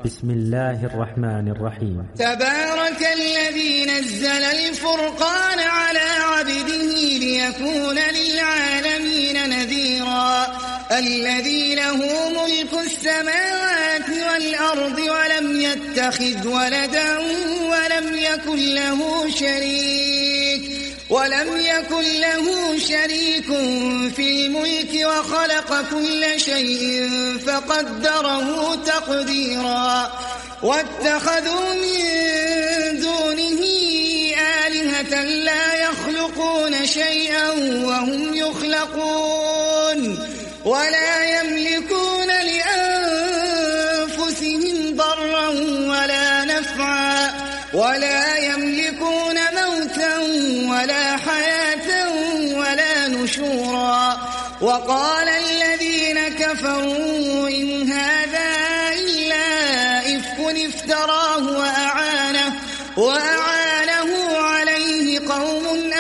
بسم الله الرحمن الرحيم. تبارك الذي نزل الفرقان على عبده ليكون للعالمين نذيرا الذي له ملك السماوات والأرض ولم يتخذ ولدا ولم يكن له شريك في الملك وخلق كل شيء فقدره تقديرا واتخذوا من دونه آلهة لا يخلقون شيئا وهم يخلقون ولا يملكون لأنفسهم ضرا ولا نفعا ولا يملكون موتا ولا حياة ولا نشورا وقال الذين كفروا إن هذا إلا إفك افتراه وأعانه عليه قوم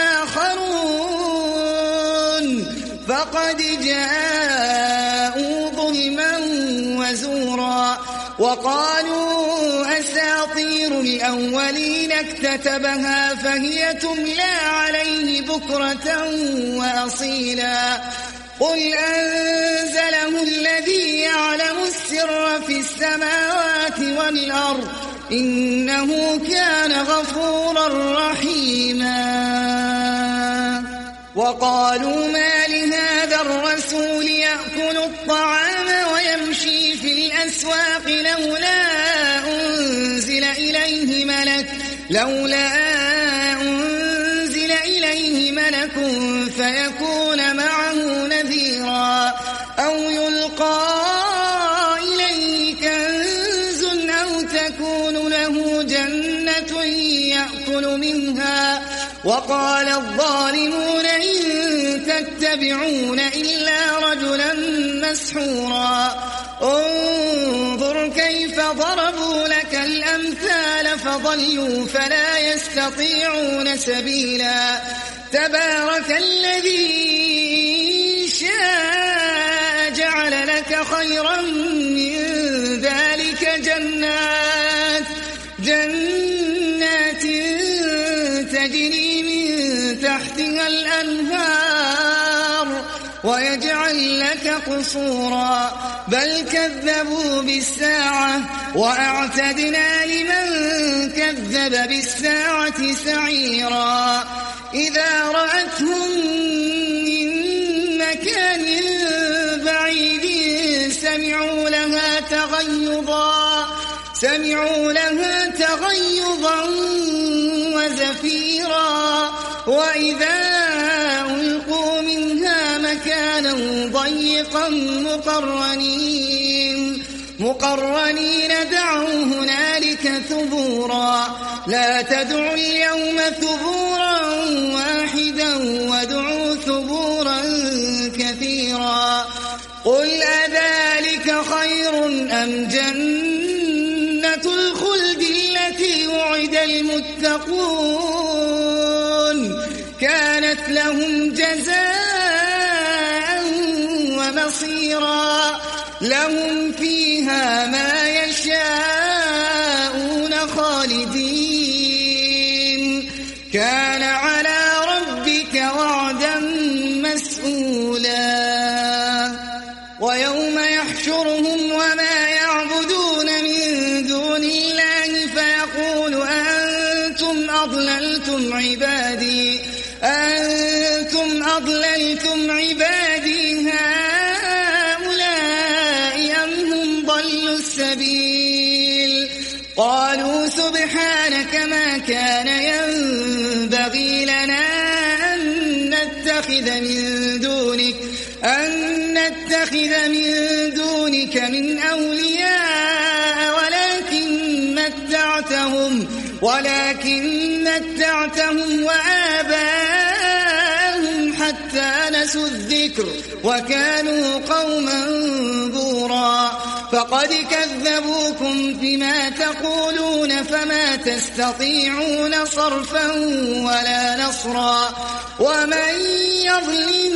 آخرون فقد جاءوا ظلما وزورا وقالوا أساطير الأولين اكتتبها فهي تملى عليه بكرة وأصيلا قل أنزله الذي يعلم السر في السماوات والأرض إنه كان غفورا رحيما وقالوا ما لهذا الرسول يأكل الطعام ويمشي في الأسواق لولا أنزل إليه ملك فيكون معه نذيرا أو يلقى إليه كنز أو تكون له جنة يأكل منها وقال الظالمون إن تتبعون إلا رجلا مسحورا انظر كيف ضربوا لك الأمثال فضلوا فلا يستطيعون سبيلا تبارك الذي شاء جعل لك خيرا من ذلك جنات تجري من تحتها الأنهار ويجعل لك قصورا بل كذبوا بالساعة وأعتدنا لمن كذب بالساعة سعيرا إذا رأتهم من مكان بعيد سمعوا لها تغيظا وزفيرا وإذا ألقوا منها مكانا ضيقا مقرنين دعوا هنالك ثبورا لا تدعوا اليوم ثبورا واحدا وادعوا ثبورا كثيرا قل أذلك خير أم جنة الخلد التي وعد المتقون كانت لهم جزاء ومصيرا لهم فيها ما يشاءون خالدين كان على ربك وعدا مسئولا ويوم يحشرهم وما يعبدون من دون الله فيقول أنتم أضللتم عبادي هؤلاء أم هم ضلوا السبيل قالوا سبحانك ما كان ينبغي لنا أن نتخذ من دونك من أولياء ولكن متعتهم وآباءهم حتى نسوا الذكر وكانوا قوما بورا فقد كذبوكم بما تقولون فما تستطيعون صرفا ولا نصرا ومن يظلم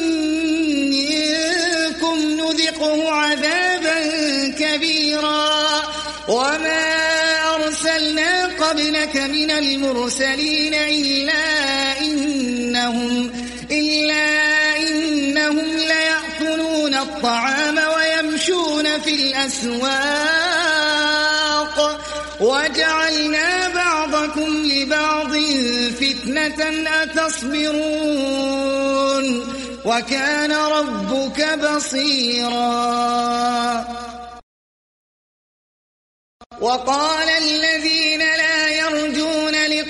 منكم نذقه عذابا كبيرا وما أرسلنا قبلك من المرسلين إلا إنهم ليأكلون الطعام ويمشون في الأسواق وجعلنا بعضكم لبعض فتنة أتصبرون وكان ربك بصيرا. وقال الذين لا يرجون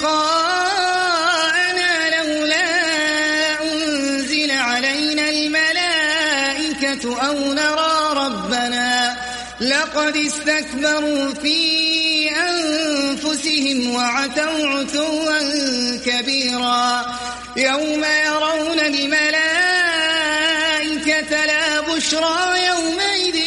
لقاءنا لولا أنزل علينا الملائكة أو نرى ربنا لقد استكبروا في أنفسهم وعتوا عتوا كبيرا. يوم يرون الملائكة لا بشرى يومئذ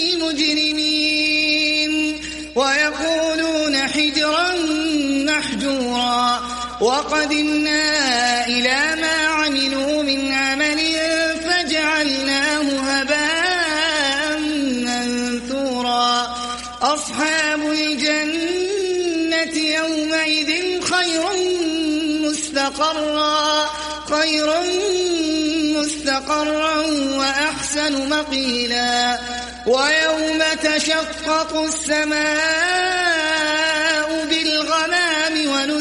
للمجرمين ويقولون حجرا محجورا. وقدمنا إلى ما عملوا من عمل فجعلناه هباء منثورا. أصحاب الجنة يومئذ خير مستقرا وأحسن مقيلا. ويوم تشقق السماء بالغمام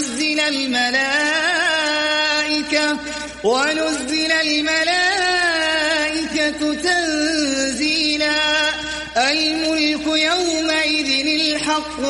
ونزل الملائكة تنزيلا. الملك يومئذ الحق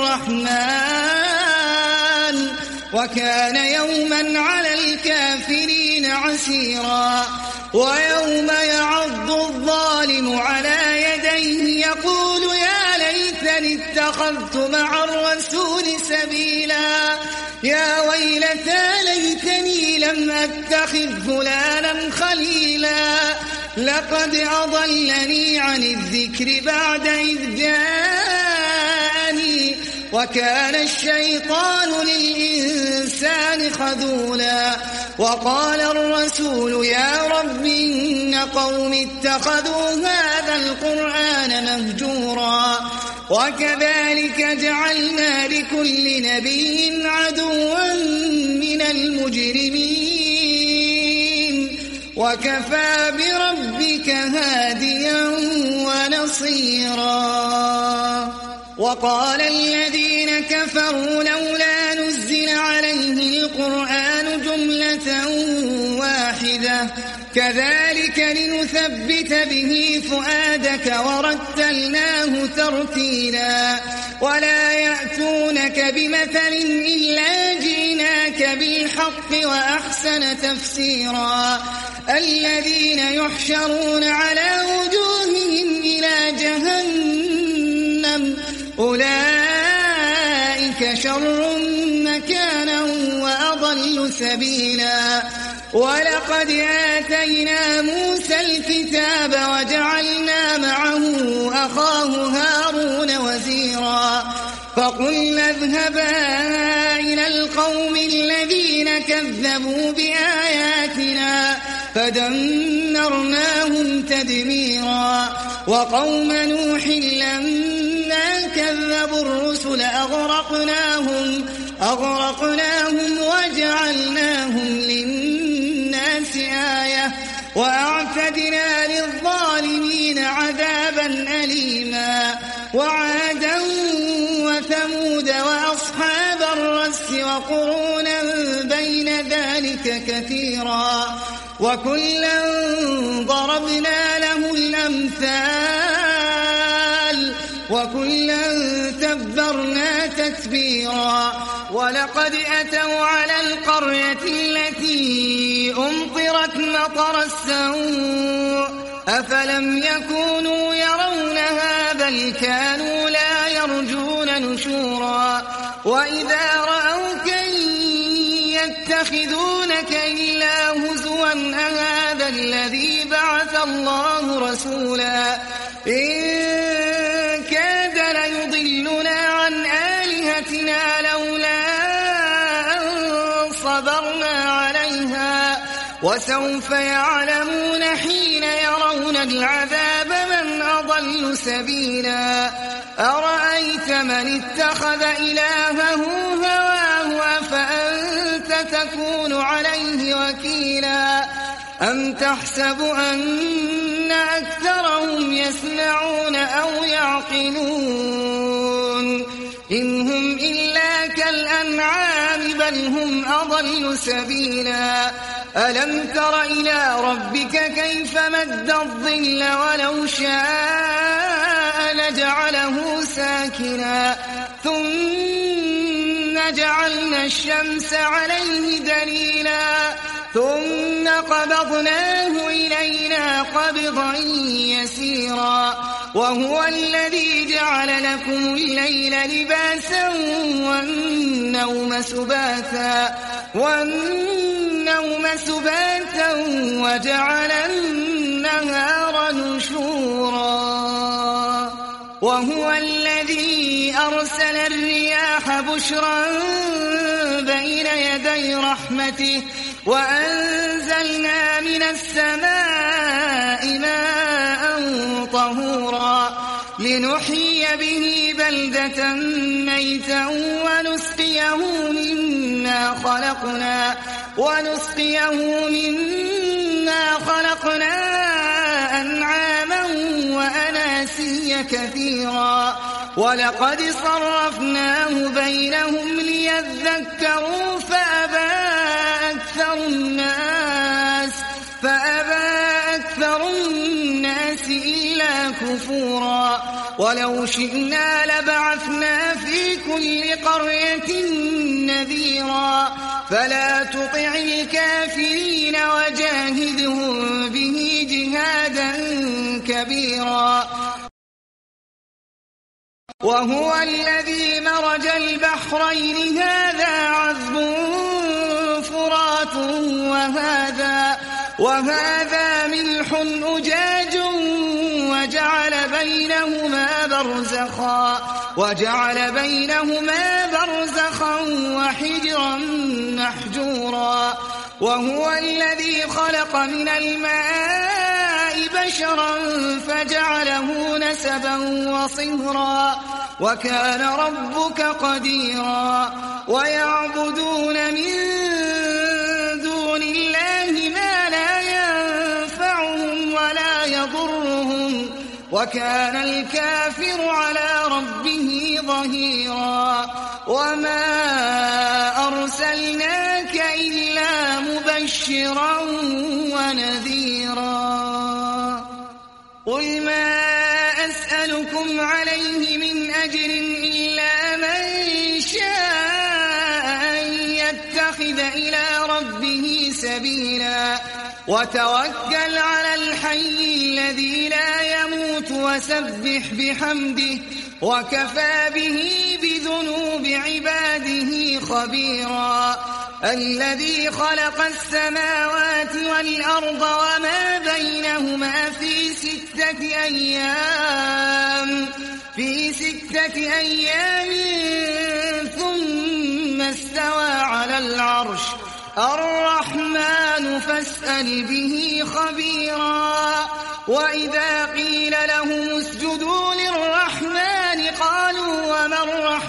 للرحمن وكان يوما على الكافرين عسيرا. ويوم يعض الظالم على يديه يقول يا ليتني اتخذت مع الرسول سبيلا. يا ويلتى ليتني لم أتخذ فلانا خليلا لقد أضلني عن الذكر بعد إذ جاءني وكان الشيطان للإنسان خذولا. وقال الرسول يا رب إن قوم اتخذوا هذا القرآن مهجورا. وكذلك جعلنا لكل نبي عدوا من المجرمين وكفى بربك هاديا ونصيرا. وقال الذين كفروا لولا نزل عليه القرآن جملة واحدة كذلك لنثبت به فؤادك ورتلناه ترتيلا. ولا يأتونك بمثل إلا جئناك بالحق وأحسن تفسيرا. الذين يحشرون على وجوههم إلى جهنم أولئك شر مكانا وأضل سبيلا. ولقد آتينا موسى الكتاب وجعلنا معه أخاه هارون وزيرا. فقلنا اذهبا إلى القوم الذين كذبوا بآياتنا فدمرناهم تدميرا. وقوم نوح لما كذبوا الرسل أغرقناهم وجعلناهم للناس آية وأعتدنا للظالمين عذابا أليما. وعادا وثمود وأصحاب الرس وقرونا بين ذلك كثيرا وكلا ضربنا له الأمثال وكلا تبرنا تتبيرا. ولقد أتوا على القرية التي أمطرت مطر السوء أفلم يكونوا يرونها بل كانوا لا يرجون نشورا. وإذا رأوك يتخذونك إلا هزوا أهذا الذي بعث الله رسولا إن كاد ليضلنا عن آلهتنا لولا أن صبرنا عليها وسوف يعلمون حين يرون العذاب من أضل سبيلا. أرأيت من اتخذ إلهه هواه أفأنت تكون عليه وكيلا أم تحسب أن أكثرهم يسمعون أو يعقلون إن هم إلا كالأنعام بل هم أضل سبيلا ألم تر إلى ربك كيف مد الظل ولو شاء لجعله ساكنا ثم جعلنا الشمس عليه دليلا ثم قبضناه إلينا قبضا يسيرا وهو الذي جعل لكم الليل لباسا والنوم سباتا وجعل النهار نشورا وهو الذي أرسل الرياح بشرا بين يدي رحمته وأنزلنا من السماء ماء طهورا لنحيي به بلدة ميتا ونسقيه مما خلقنا أنعاما وأناسيا كثيرا ولقد صرفناه بينهم ليذكروا فأبى أكثر الناس إلا كفورا ولو شئنا لبعثنا في كل قرية نذيرا فلا تطع الكافرين وجاهدهم به جهادا كبيرا وهو الذي مرج البحرين هذا عذب فرات وهذا ملح أجاج وجعل بينهما برزخا وحجرا محجورا وهو الذي خلق من الماء بشرا فجعله نسبا وصهرا وكان ربك قديرا ويعبدون من دون الله ما لا ينفعهم ولا يضرهم وكان الكافر على ربه ظهيرا وما أرسلناك إلا مبشرا ونذيرا قل ما أسألكم عليه من أجر إلا من شاء أن يتخذ إلى ربه سبيلا وتوكل على الحي الذي لا يموت وسبح بحمده وكفى به بذنوب عباده خبيرا الذي خلق السماوات والأرض وما بينهما في ستة أيام ثم استوى على العرش الرحمن فاسأل به خبيرا وإذا قيل لهم اسجدوا للرحمن قالوا وما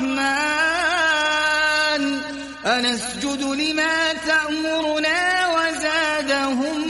الرحمن أنسجد لما تأمرنا وزادهم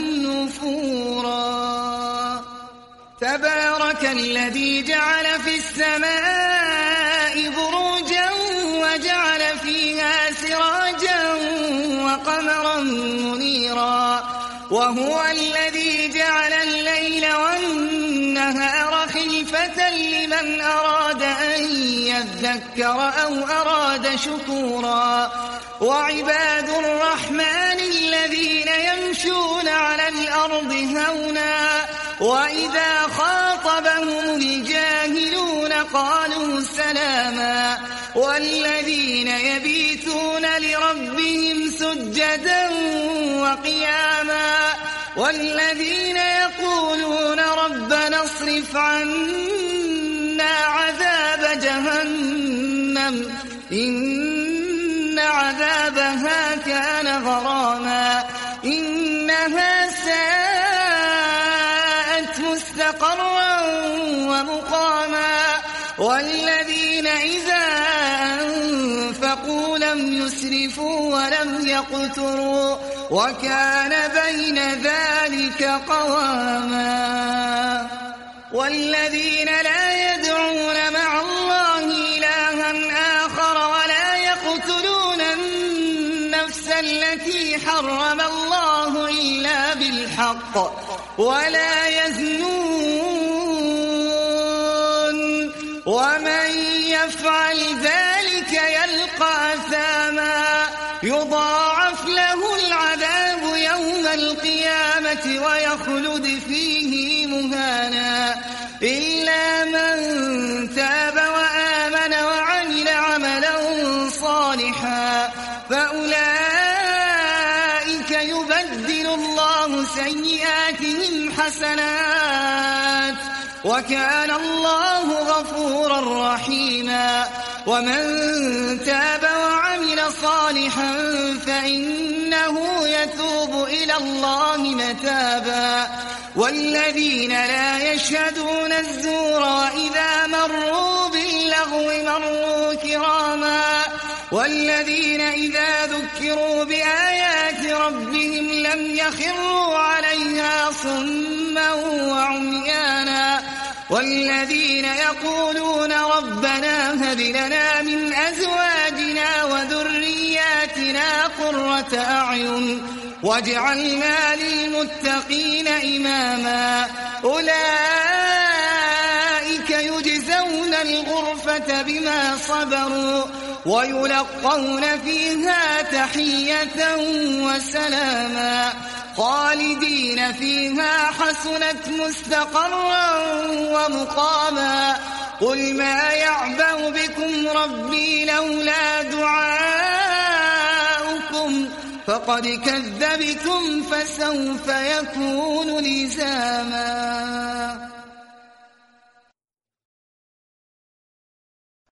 نفورا تبارك الذي جعل في السماء بروجا وجعل فيها سراجا وقمرا منيرا وهو الذي جعل الليل والنهار خلفة لمن أراد أن يذكر أو أراد شكورا وعباد الرحمن الذين يمشون على الأرض هونا وإذا خاطبهم الجاهلون قالوا سلاما والذين يبيتون لربهم سجدا وقياما والذين يقولون ربنا اصرف عنا عذاب جهنم إن عذابها كان غراما إنها ساءت مستقرا ومقاما يسرفوا ولم يقتروا وكان بين ذلك قواما والذين لا يدعون مع الله إلها آخر ولا يقتلون النفس التي حرم الله إلا بالحق ولا يزنون ومن يفعل ذلك يلقى أثاما يضاعف له العذاب يوم القيامة ويخلد فيه مهانا إلا من تاب وآمن وعمل عملا صالحا فأولئك يبدل الله سيئاتهم حسنات وكان الله غفورا رحيما ومن تاب وعمل صالحا فإنه يتوب إلى الله متابا والذين لا يشهدون الزور وإذا مروا باللغو مروا كراما والذين إذا ذكروا بآيات ربهم لم يخروا عليها صما وعميانا والذين يقولون ربنا هب لنا من أزواجنا وذرياتنا قرة أعين واجعلنا للمتقين إماما أولئك يجزون الغرفة بما صبروا ويلقون فيها تحية وسلاما خالدين فيها حسنت مستقرا ومقاما قل ما يعبأ بكم ربي لولا دعاؤكم فقد كذبتم فسوف يكون لزاما